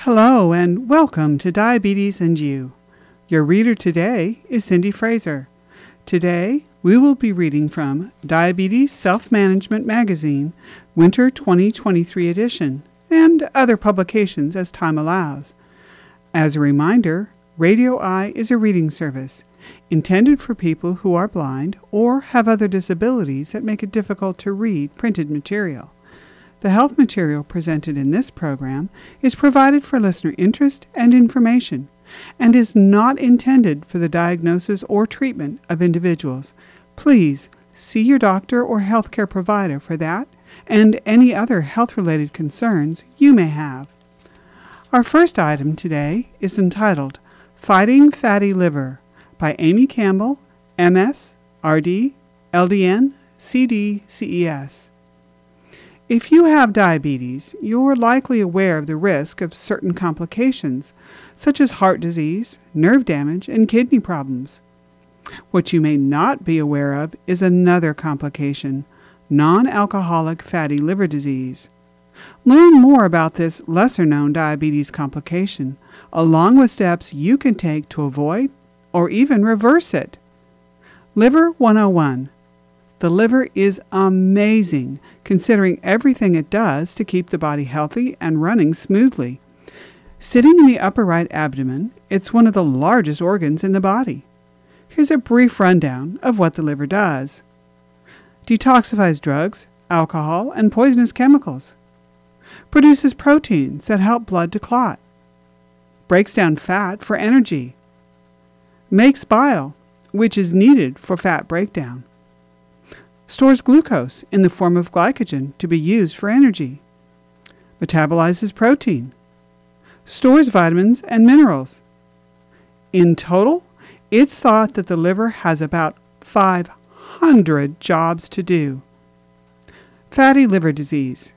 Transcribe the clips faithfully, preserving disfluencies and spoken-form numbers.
Hello and welcome to Diabetes and You. Your reader today is Cindy Fraser. Today we will be reading from Diabetes Self-Management Magazine, Winter twenty twenty-three edition, and other publications as time allows. As a reminder, Radio Eye is a reading service intended for people who are blind or have other disabilities that make it difficult to read printed material. The health material presented in this program is provided for listener interest and information and is not intended for the diagnosis or treatment of individuals. Please see your doctor or healthcare provider for that and any other health-related concerns you may have. Our first item today is entitled Fighting Fatty Liver by Amy Campbell, M S, R D, L D N, C D, C E S. If you have diabetes, you're likely aware of the risk of certain complications, such as heart disease, nerve damage, and kidney problems. What you may not be aware of is another complication, non-alcoholic fatty liver disease. Learn more about this lesser-known diabetes complication, along with steps you can take to avoid or even reverse it. Liver one oh one. The liver is amazing, considering everything it does to keep the body healthy and running smoothly. Sitting in the upper right abdomen, it's one of the largest organs in the body. Here's a brief rundown of what the liver does. Detoxifies drugs, alcohol, and poisonous chemicals. Produces proteins that help blood to clot. Breaks down fat for energy. Makes bile, which is needed for fat breakdown. Stores glucose in the form of glycogen to be used for energy. Metabolizes protein. Stores vitamins and minerals. In total, it's thought that the liver has about five hundred jobs to do. Fatty liver disease.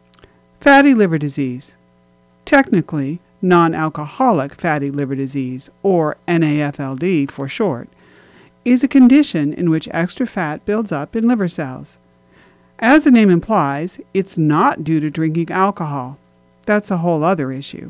Fatty liver disease. Technically, non-alcoholic fatty liver disease, or N A F L D for short, is a condition in which extra fat builds up in liver cells. As the name implies, it's not due to drinking alcohol. That's a whole other issue.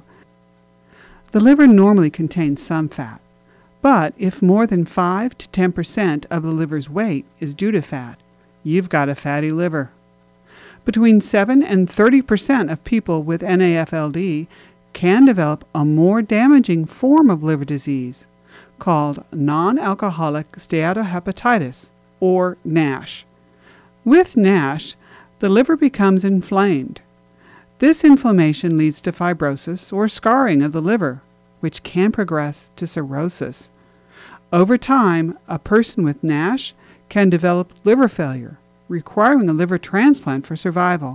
The liver normally contains some fat, but if more than five to ten percent of the liver's weight is due to fat, you've got a fatty liver. Between seven and thirty percent of people with N A F L D can develop a more damaging form of liver disease, called non-alcoholic steatohepatitis, or NASH. With NASH, the liver becomes inflamed. This inflammation leads to fibrosis or scarring of the liver, which can progress to cirrhosis. Over time, a person with NASH can develop liver failure, requiring a liver transplant for survival.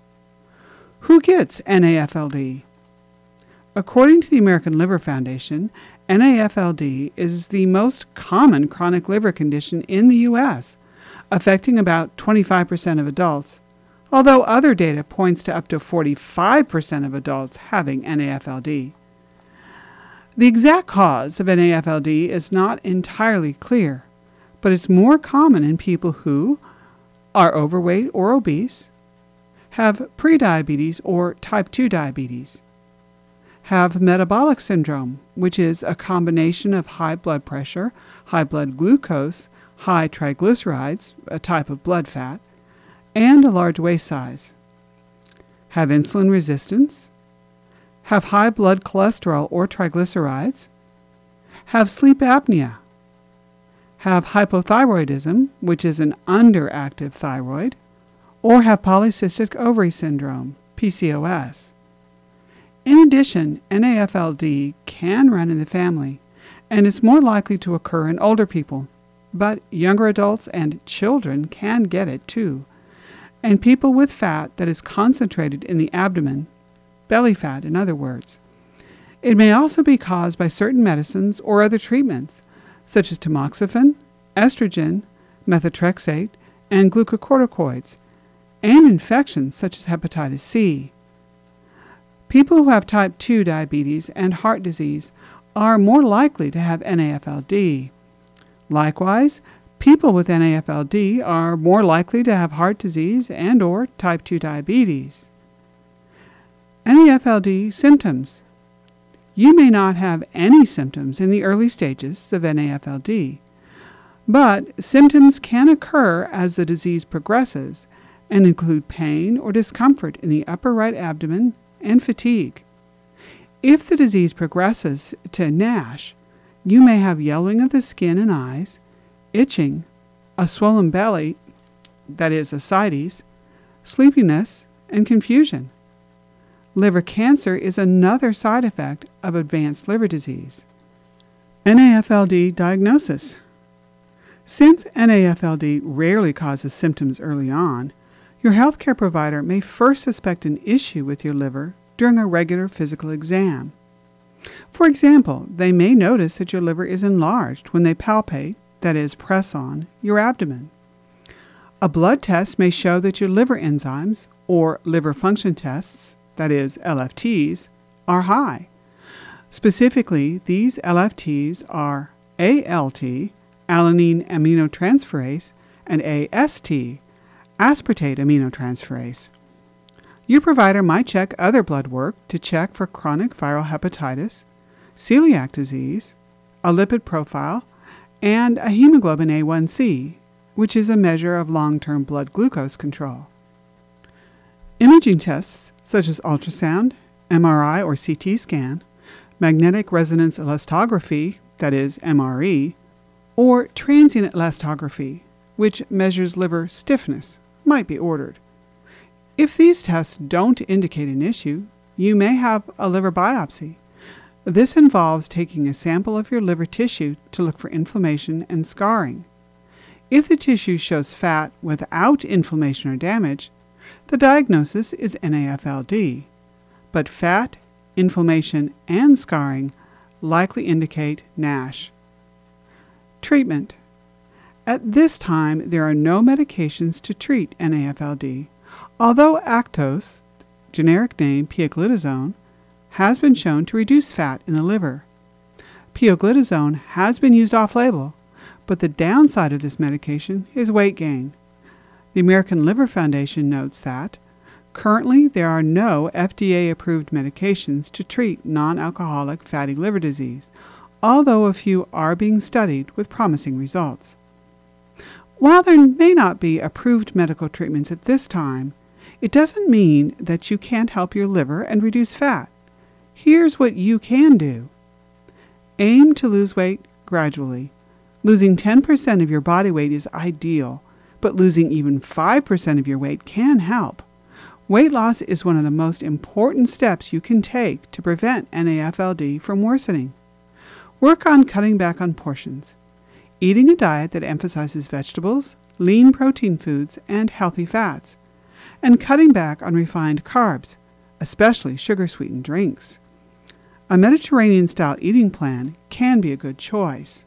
Who gets N A F L D? According to the American Liver Foundation, N A F L D is the most common chronic liver condition in the U S, affecting about twenty-five percent of adults, although other data points to up to forty-five percent of adults having N A F L D. The exact cause of N A F L D is not entirely clear, but it's more common in people who are overweight or obese, have prediabetes or type two diabetes, have metabolic syndrome, which is a combination of high blood pressure, high blood glucose, high triglycerides, a type of blood fat, and a large waist size, have insulin resistance, have high blood cholesterol or triglycerides, have sleep apnea, have hypothyroidism, which is an underactive thyroid, or have polycystic ovary syndrome, P C O S. In addition, N A F L D can run in the family and is more likely to occur in older people, but younger adults and children can get it too, and people with fat that is concentrated in the abdomen, belly fat in other words. It may also be caused by certain medicines or other treatments, such as tamoxifen, estrogen, methotrexate, and glucocorticoids, and infections such as hepatitis C. People who have type two diabetes and heart disease are more likely to have N A F L D. Likewise, people with N A F L D are more likely to have heart disease and or type two diabetes. N A F L D symptoms. You may not have any symptoms in the early stages of N A F L D, but symptoms can occur as the disease progresses and include pain or discomfort in the upper right abdomen and fatigue. If the disease progresses to NASH, you may have yellowing of the skin and eyes, itching, a swollen belly, that is ascites, sleepiness, and confusion. Liver cancer is another side effect of advanced liver disease. N A F L D diagnosis. Since N A F L D rarely causes symptoms early on, your healthcare provider may first suspect an issue with your liver during a regular physical exam. For example, they may notice that your liver is enlarged when they palpate, that is, press on, your abdomen. A blood test may show that your liver enzymes, or liver function tests, that is, L F Ts, are high. Specifically, these L F Ts are A L T, alanine aminotransferase, and A S T, aspartate aminotransferase. Your provider might check other blood work to check for chronic viral hepatitis, celiac disease, a lipid profile, and a hemoglobin A one C, which is a measure of long-term blood glucose control. Imaging tests such as ultrasound, M R I or C T scan, magnetic resonance elastography, that is M R E, or transient elastography, which measures liver stiffness, might be ordered. If these tests don't indicate an issue, you may have a liver biopsy. This involves taking a sample of your liver tissue to look for inflammation and scarring. If the tissue shows fat without inflammation or damage, the diagnosis is N A F L D, but fat, inflammation, and scarring likely indicate NASH. Treatment. At this time, there are no medications to treat N A F L D, although Actos, generic name pioglitazone, has been shown to reduce fat in the liver. Pioglitazone has been used off-label, but the downside of this medication is weight gain. The American Liver Foundation notes that currently there are no F D A-approved medications to treat non-alcoholic fatty liver disease, although a few are being studied with promising results. While there may not be approved medical treatments at this time, it doesn't mean that you can't help your liver and reduce fat. Here's what you can do. Aim to lose weight gradually. Losing ten percent of your body weight is ideal, but losing even five percent of your weight can help. Weight loss is one of the most important steps you can take to prevent N A F L D from worsening. Work on cutting back on portions, eating a diet that emphasizes vegetables, lean protein foods, and healthy fats, and cutting back on refined carbs, especially sugar-sweetened drinks. A Mediterranean-style eating plan can be a good choice.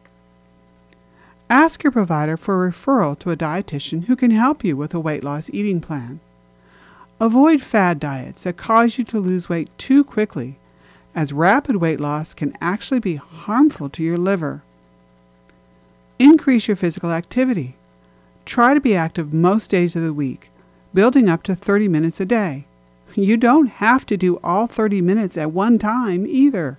Ask your provider for a referral to a dietitian who can help you with a weight loss eating plan. Avoid fad diets that cause you to lose weight too quickly, as rapid weight loss can actually be harmful to your liver. Increase your physical activity. Try to be active most days of the week, building up to thirty minutes a day. You don't have to do all thirty minutes at one time either.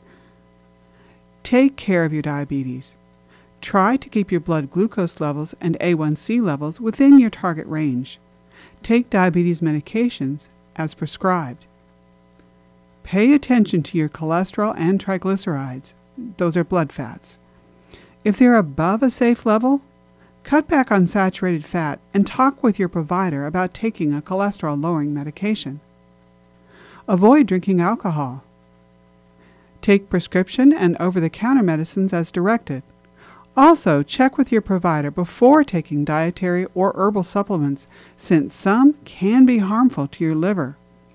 Take care of your diabetes. Try to keep your blood glucose levels and A one C levels within your target range. Take diabetes medications as prescribed. Pay attention to your cholesterol and triglycerides. Those are blood fats. If they're above a safe level, cut back on saturated fat and talk with your provider about taking a cholesterol-lowering medication. Avoid drinking alcohol. Take prescription and over-the-counter medicines as directed. Also, check with your provider before taking dietary or herbal supplements, since some can be harmful to your liver.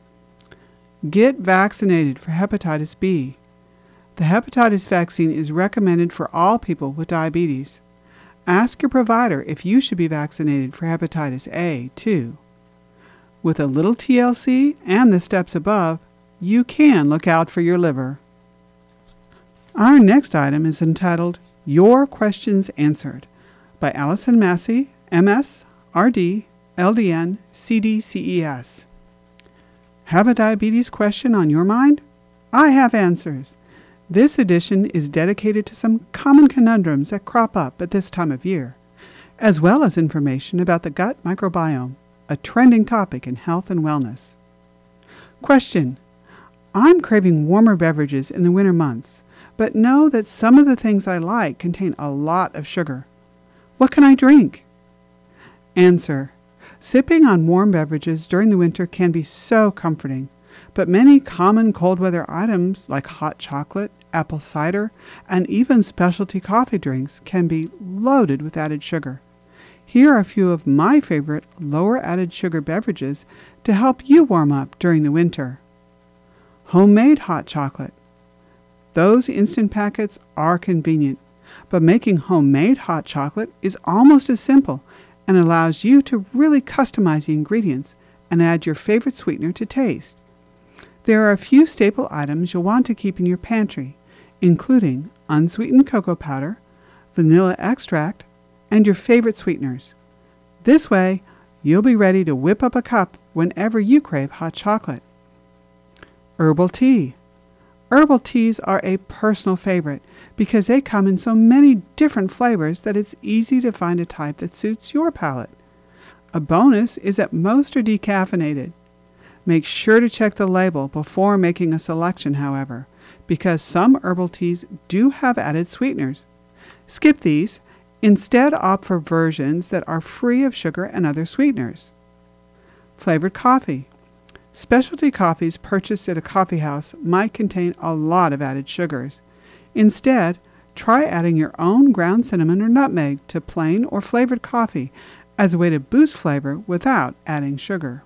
Get vaccinated for hepatitis B. The hepatitis vaccine is recommended for all people with diabetes. Ask your provider if you should be vaccinated for hepatitis A, too. With a little T L C and the steps above, you can look out for your liver. Our next item is entitled Your Questions Answered by Allison Massey, M S, R D, L D N, C D C E S. Have a diabetes question on your mind? I have answers. This edition is dedicated to some common conundrums that crop up at this time of year, as well as information about the gut microbiome, a trending topic in health and wellness. Question: I'm craving warmer beverages in the winter months, but know that some of the things I like contain a lot of sugar. What can I drink? Answer: sipping on warm beverages during the winter can be so comforting, but many common cold weather items like hot chocolate, apple cider, and even specialty coffee drinks can be loaded with added sugar. Here are a few of my favorite lower added sugar beverages to help you warm up during the winter. Homemade hot chocolate. Those instant packets are convenient, but making homemade hot chocolate is almost as simple and allows you to really customize the ingredients and add your favorite sweetener to taste. There are a few staple items you'll want to keep in your pantry, including unsweetened cocoa powder, vanilla extract, and your favorite sweeteners. This way, you'll be ready to whip up a cup whenever you crave hot chocolate. Herbal tea. Herbal teas are a personal favorite because they come in so many different flavors that it's easy to find a type that suits your palate. A bonus is that most are decaffeinated. Make sure to check the label before making a selection, however, because some herbal teas do have added sweeteners. Skip these. Instead, opt for versions that are free of sugar and other sweeteners. Flavored coffee. Specialty coffees purchased at a coffee house might contain a lot of added sugars. Instead, try adding your own ground cinnamon or nutmeg to plain or flavored coffee as a way to boost flavor without adding sugar.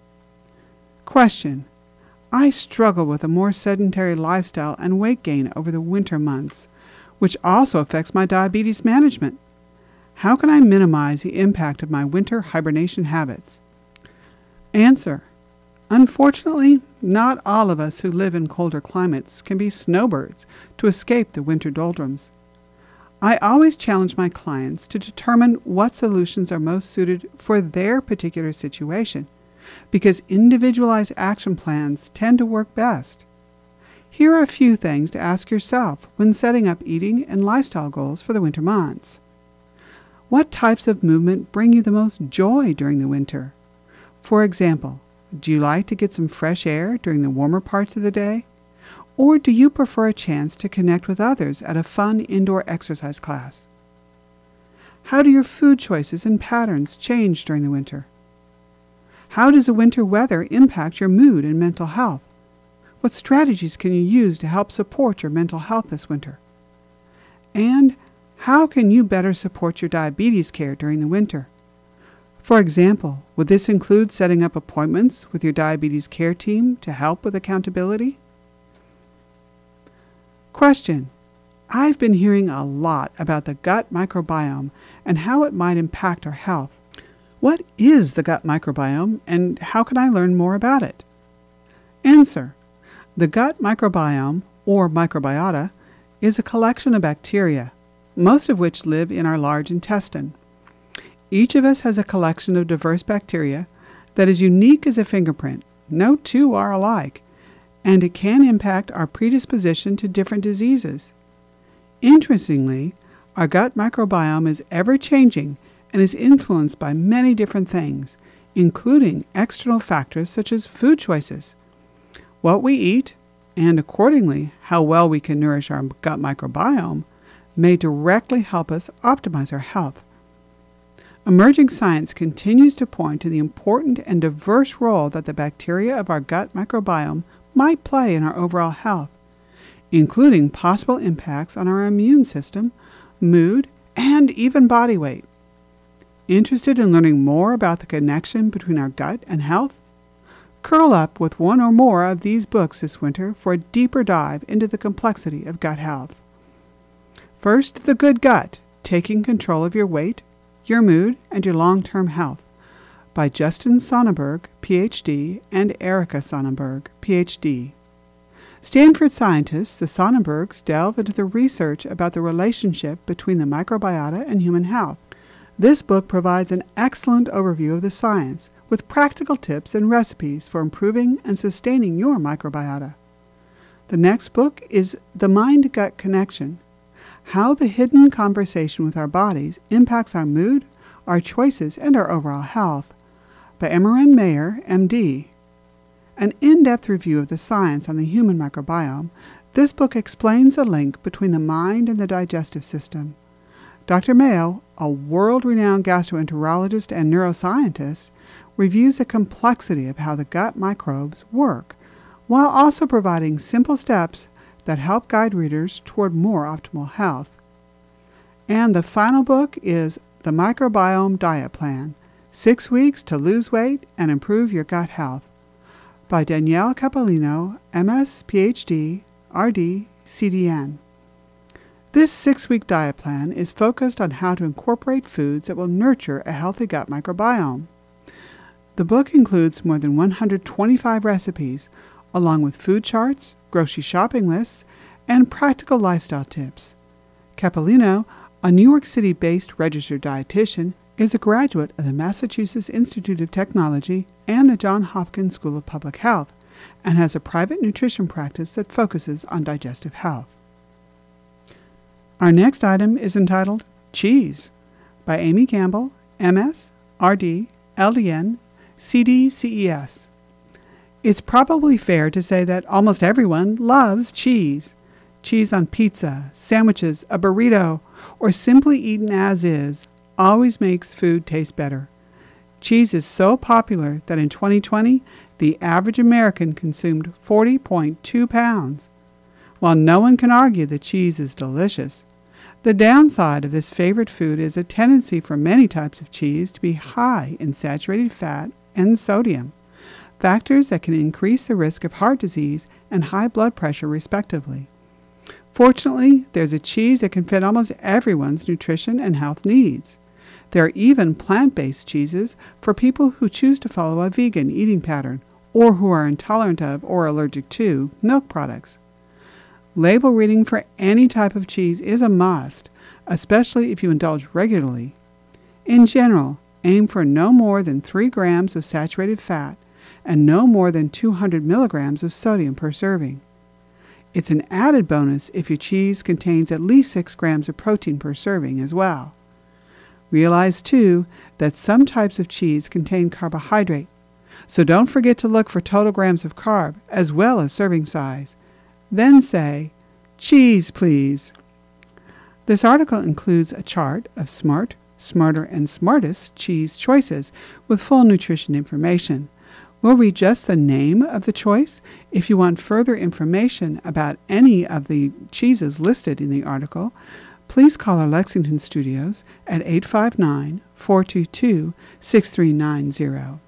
Question: I struggle with a more sedentary lifestyle and weight gain over the winter months, which also affects my diabetes management. How can I minimize the impact of my winter hibernation habits? Answer: unfortunately, not all of us who live in colder climates can be snowbirds to escape the winter doldrums. I always challenge my clients to determine what solutions are most suited for their particular situation, because individualized action plans tend to work best. Here are a few things to ask yourself when setting up eating and lifestyle goals for the winter months. What types of movement bring you the most joy during the winter? For example, do you like to get some fresh air during the warmer parts of the day? Or do you prefer a chance to connect with others at a fun indoor exercise class? How do your food choices and patterns change during the winter? How does the winter weather impact your mood and mental health? What strategies can you use to help support your mental health this winter? And how can you better support your diabetes care during the winter? For example, would this include setting up appointments with your diabetes care team to help with accountability? Question: I've been hearing a lot about the gut microbiome and how it might impact our health. What is the gut microbiome and how can I learn more about it? Answer: the gut microbiome, or microbiota, is a collection of bacteria, most of which live in our large intestine. Each of us has a collection of diverse bacteria that is unique as a fingerprint. No two are alike, and it can impact our predisposition to different diseases. Interestingly, our gut microbiome is ever-changing and is influenced by many different things, including external factors such as food choices, what we eat, and accordingly, how well we can nourish our gut microbiome may directly help us optimize our health. Emerging science continues to point to the important and diverse role that the bacteria of our gut microbiome might play in our overall health, including possible impacts on our immune system, mood, and even body weight. Interested in learning more about the connection between our gut and health? Curl up with one or more of these books this winter for a deeper dive into the complexity of gut health. First, The Good Gut: Taking Control of Your Weight, Your Mood, and Your Long-Term Health, by Justin Sonnenberg, P H D, and Erica Sonnenberg, P H D. Stanford scientists, the Sonnenbergs, delve into the research about the relationship between the microbiota and human health. This book provides an excellent overview of the science, with practical tips and recipes for improving and sustaining your microbiota. The next book is The Mind-Gut Connection: How the Hidden Conversation with Our Bodies Impacts Our Mood, Our Choices, and Our Overall Health, by Emeran Mayer, M D. An in-depth review of the science on the human microbiome, this book explains the link between the mind and the digestive system. Doctor Mayo, a world-renowned gastroenterologist and neuroscientist, reviews the complexity of how the gut microbes work, while also providing simple steps that help guide readers toward more optimal health. And the final book is The Microbiome Diet Plan: Six Weeks to Lose Weight and Improve Your Gut Health, by Danielle Capolino, M S, P H D, R D, C D N. This six-week diet plan is focused on how to incorporate foods that will nurture a healthy gut microbiome. The book includes more than one hundred twenty-five recipes, along with food charts, grocery shopping lists, and practical lifestyle tips. Capolino, a New York City-based registered dietitian, is a graduate of the Massachusetts Institute of Technology and the Johns Hopkins School of Public Health, and has a private nutrition practice that focuses on digestive health. Our next item is entitled Cheese, by Amy Campbell, M S, R D, L D N, C D C E S. It's probably fair to say that almost everyone loves cheese. Cheese on pizza, sandwiches, a burrito, or simply eaten as is always makes food taste better. Cheese is so popular that in twenty twenty, the average American consumed forty point two pounds. While no one can argue that cheese is delicious, the downside of this favorite food is a tendency for many types of cheese to be high in saturated fat and sodium, factors that can increase the risk of heart disease and high blood pressure respectively. Fortunately, there's a cheese that can fit almost everyone's nutrition and health needs. There are even plant-based cheeses for people who choose to follow a vegan eating pattern or who are intolerant of or allergic to milk products. Label reading for any type of cheese is a must, especially if you indulge regularly. In general, aim for no more than three grams of saturated fat and no more than two hundred milligrams of sodium per serving. It's an added bonus if your cheese contains at least six grams of protein per serving as well. Realize, too, that some types of cheese contain carbohydrate, so don't forget to look for total grams of carb as well as serving size. Then say, "Cheese, please." This article includes a chart of smart, smarter, and smartest cheese choices with full nutrition information. We'll read just the name of the choice. If you want further information about any of the cheeses listed in the article, please call our Lexington studios at eight five nine, four two two, six three nine zero.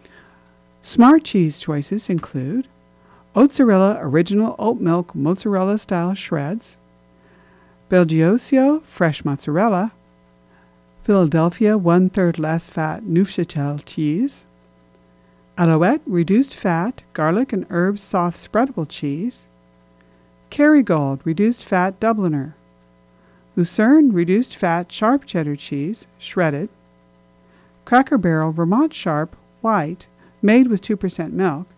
Smart cheese choices include Oatzarilla Original Oat Milk Mozzarella Style Shreds, Belgioso Fresh Mozzarella, Philadelphia One-Third Less Fat Neufchâtel Cheese, Alouette Reduced Fat Garlic and Herbs Soft Spreadable Cheese, Kerrygold Reduced Fat Dubliner, Lucerne Reduced Fat Sharp Cheddar Cheese, shredded, Cracker Barrel Vermont Sharp White, made with two percent milk.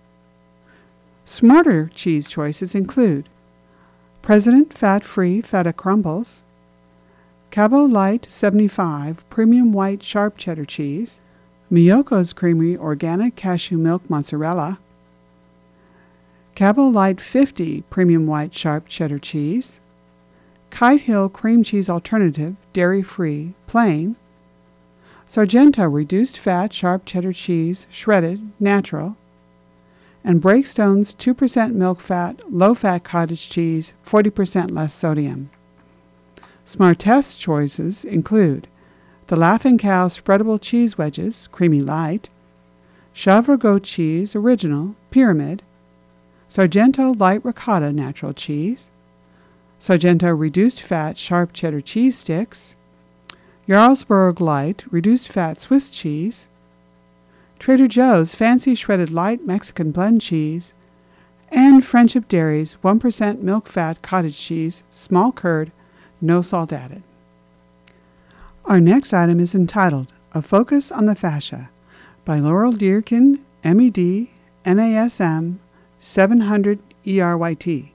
Smarter cheese choices include President Fat-Free Feta Crumbles, Cabo Light seventy-five Premium White Sharp Cheddar Cheese, Miyoko's Creamery Organic Cashew Milk Mozzarella, Cabo Light fifty Premium White Sharp Cheddar Cheese, Kite Hill Cream Cheese Alternative Dairy-Free Plain, Sargento Reduced Fat Sharp Cheddar Cheese Shredded Natural, and Breakstone's two percent milk fat, low-fat cottage cheese, forty percent less sodium. Smartest choices include the Laughing Cow Spreadable Cheese Wedges, Creamy Light, Chèvre Goat Cheese Original, Pyramid, Sargento Light Ricotta Natural Cheese, Sargento Reduced Fat Sharp Cheddar Cheese Sticks, Jarlsberg Light Reduced Fat Swiss Cheese, Trader Joe's Fancy Shredded Light Mexican Blend Cheese, and Friendship Dairy's one percent Milk Fat Cottage Cheese, Small Curd, No Salt Added. Our next item is entitled A Focus on the Fascia by Laurel Dearkin, M E D, N A S M, seven hundred E R Y T.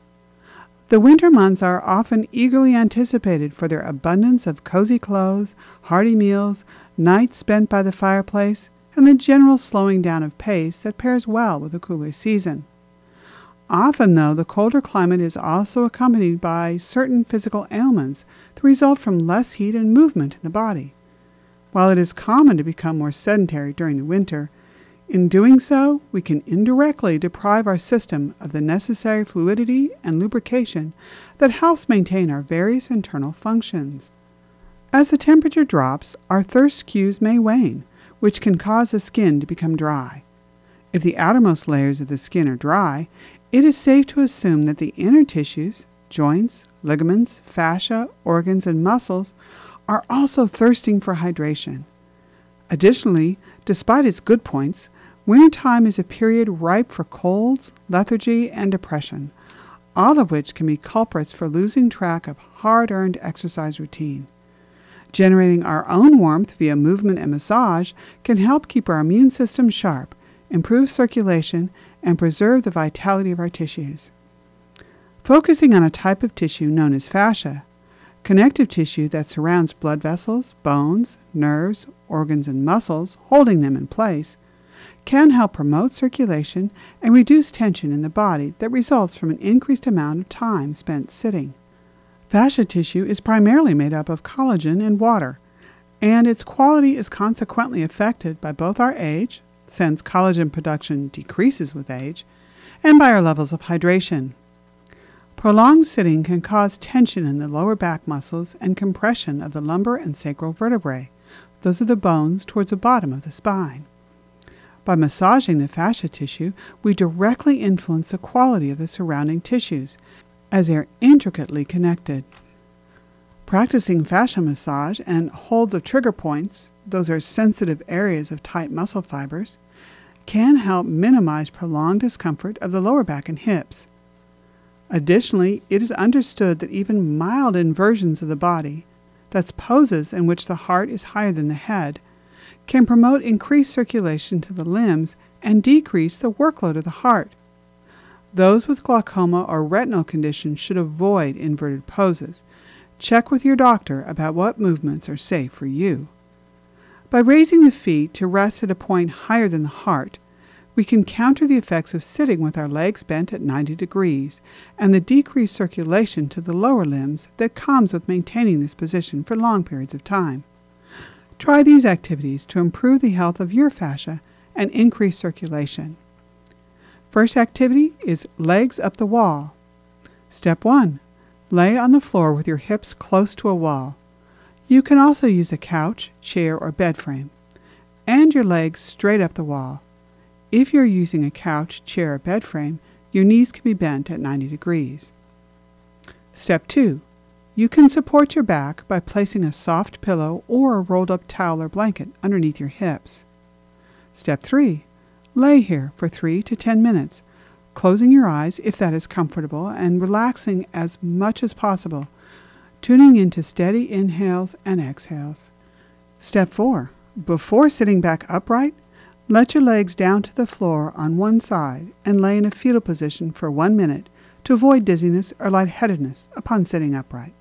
The winter months are often eagerly anticipated for their abundance of cozy clothes, hearty meals, nights spent by the fireplace, and the general slowing down of pace that pairs well with the cooler season. Often, though, the colder climate is also accompanied by certain physical ailments that result from less heat and movement in the body. While it is common to become more sedentary during the winter, in doing so, we can indirectly deprive our system of the necessary fluidity and lubrication that helps maintain our various internal functions. As the temperature drops, our thirst cues may wane, which can cause the skin to become dry. If the outermost layers of the skin are dry, it is safe to assume that the inner tissues, joints, ligaments, fascia, organs, and muscles are also thirsting for hydration. Additionally, despite its good points, wintertime is a period ripe for colds, lethargy, and depression, all of which can be culprits for losing track of hard-earned exercise routine. Generating our own warmth via movement and massage can help keep our immune system sharp, improve circulation, and preserve the vitality of our tissues. Focusing on a type of tissue known as fascia, connective tissue that surrounds blood vessels, bones, nerves, organs, and muscles, holding them in place, can help promote circulation and reduce tension in the body that results from an increased amount of time spent sitting. Fascia tissue is primarily made up of collagen and water, and its quality is consequently affected by both our age, since collagen production decreases with age, and by our levels of hydration. Prolonged sitting can cause tension in the lower back muscles and compression of the lumbar and sacral vertebrae. Those are the bones towards the bottom of the spine. By massaging the fascia tissue, we directly influence the quality of the surrounding tissues, as they are intricately connected. Practicing fascia massage and holds of trigger points, those are sensitive areas of tight muscle fibers, can help minimize prolonged discomfort of the lower back and hips. Additionally, it is understood that even mild inversions of the body, that's poses in which the heart is higher than the head, can promote increased circulation to the limbs and decrease the workload of the heart. Those with glaucoma or retinal conditions should avoid inverted poses. Check with your doctor about what movements are safe for you. By raising the feet to rest at a point higher than the heart, we can counter the effects of sitting with our legs bent at ninety degrees and the decreased circulation to the lower limbs that comes with maintaining this position for long periods of time. Try these activities to improve the health of your fascia and increase circulation. First activity is legs up the wall. Step one. Lay on the floor with your hips close to a wall. You can also use a couch, chair, or bed frame, and your legs straight up the wall. If you're using a couch, chair, or bed frame, your knees can be bent at ninety degrees. Step two. You can support your back by placing a soft pillow or a rolled-up towel or blanket underneath your hips. Step three. Lay here for three to ten minutes, closing your eyes if that is comfortable and relaxing as much as possible, tuning into steady inhales and exhales. Step four. Before sitting back upright, let your legs down to the floor on one side and lay in a fetal position for one minute to avoid dizziness or lightheadedness upon sitting upright.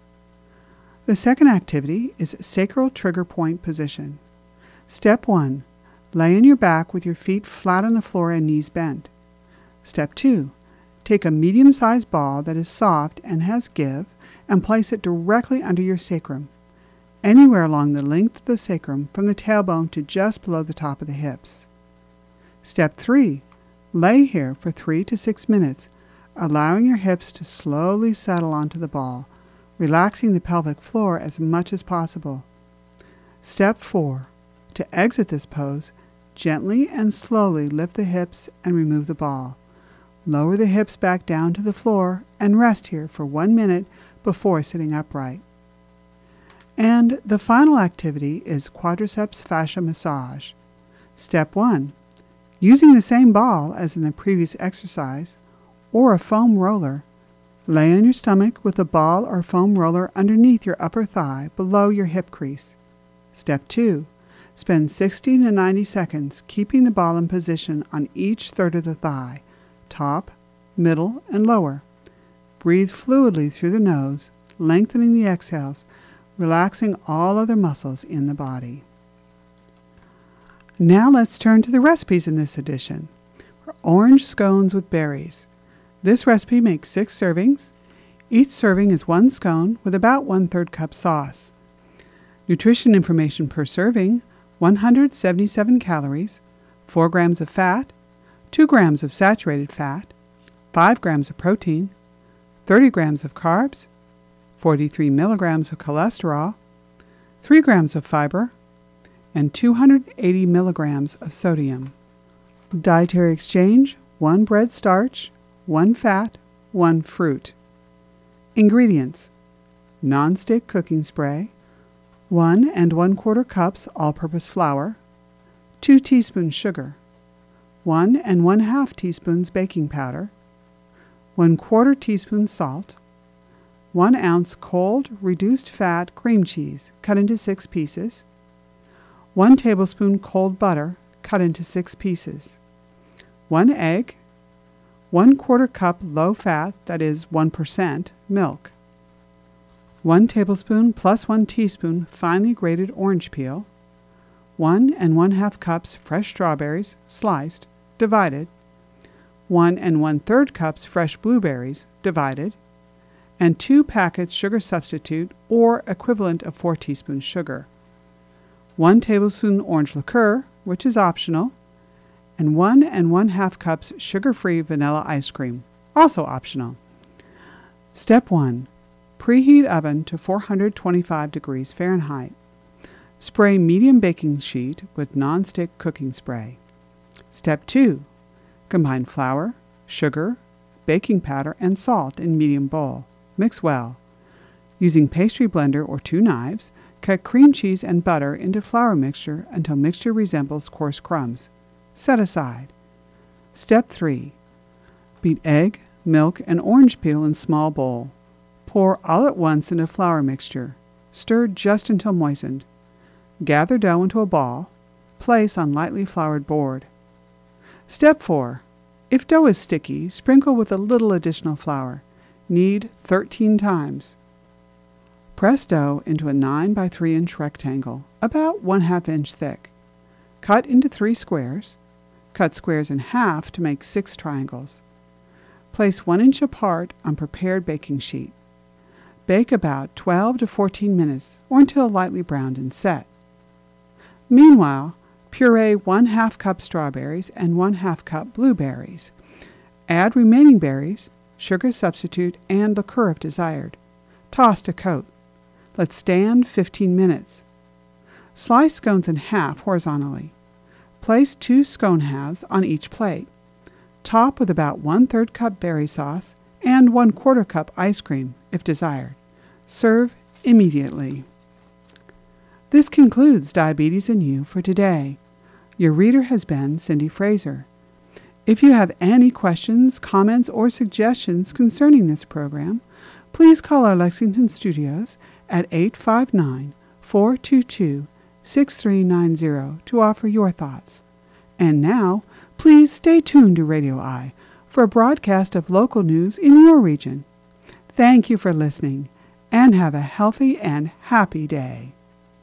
The second activity is sacral trigger point position. Step one. Lay on your back with your feet flat on the floor and knees bent. Step two. Take a medium-sized ball that is soft and has give and place it directly under your sacrum, anywhere along the length of the sacrum from the tailbone to just below the top of the hips. Step three. Lay here for three to six minutes, allowing your hips to slowly settle onto the ball, relaxing the pelvic floor as much as possible. Step four. To exit this pose, gently and slowly lift the hips and remove the ball. Lower the hips back down to the floor and rest here for one minute before sitting upright. And the final activity is quadriceps fascia massage. Step one. Using the same ball as in the previous exercise, or a foam roller, lay on your stomach with the ball or foam roller underneath your upper thigh below your hip crease. Step two. Spend sixty to ninety seconds keeping the ball in position on each third of the thigh, top, middle, and lower. Breathe fluidly through the nose, lengthening the exhales, relaxing all other muscles in the body. Now let's turn to the recipes in this edition. Orange scones with berries. This recipe makes six servings. Each serving is one scone with about one-third cup sauce. Nutrition information per serving: one hundred seventy-seven calories, four grams of fat, two grams of saturated fat, five grams of protein, thirty grams of carbs, forty-three milligrams of cholesterol, three grams of fiber, and two hundred eighty milligrams of sodium. Dietary exchange: one bread starch, one fat, one fruit. Ingredients: non-stick cooking spray, one and one quarter cups all-purpose flour, two teaspoons sugar, one and one half teaspoons baking powder, one quarter teaspoon salt, one ounce cold reduced fat cream cheese cut into six pieces, one tablespoon cold butter cut into six pieces, one egg, one quarter cup low fat, that is one percent, milk, one tablespoon plus one teaspoon finely grated orange peel, one and one half cups fresh strawberries, sliced, divided, one and one third cups fresh blueberries, divided, and two packets sugar substitute or equivalent of four teaspoons sugar, one tablespoon orange liqueur, which is optional, and one and one half cups sugar-free vanilla ice cream, also optional. Step one. Preheat oven to four hundred twenty-five degrees Fahrenheit. Spray medium baking sheet with non-stick cooking spray. Step two. Combine flour, sugar, baking powder, and salt in medium bowl. Mix well. Using pastry blender or two knives, cut cream cheese and butter into flour mixture until mixture resembles coarse crumbs. Set aside. Step three. Beat egg, milk, and orange peel in small bowl. Pour all at once into flour mixture. Stir just until moistened. Gather dough into a ball. Place on lightly floured board. Step four. If dough is sticky, sprinkle with a little additional flour. Knead thirteen times. Press dough into a nine by three inch rectangle, about one half inch thick. Cut into three squares. Cut squares in half to make six triangles. Place one inch apart on prepared baking sheet. Bake about twelve to fourteen minutes or until lightly browned and set. Meanwhile, puree one half cup strawberries and one half cup blueberries. Add remaining berries, sugar substitute, and liqueur if desired. Toss to coat. Let stand fifteen minutes. Slice scones in half horizontally. Place two scone halves on each plate. Top with about one-third cup berry sauce and one quarter cup ice cream, if desired. Serve immediately. This concludes Diabetes and You for today. Your reader has been Cindy Fraser. If you have any questions, comments, or suggestions concerning this program, please call our Lexington studios at eight five nine, four two two, six three nine zero to offer your thoughts. And now, please stay tuned to Radio I for a broadcast of local news in your region. Thank you for listening, and have a healthy and happy day.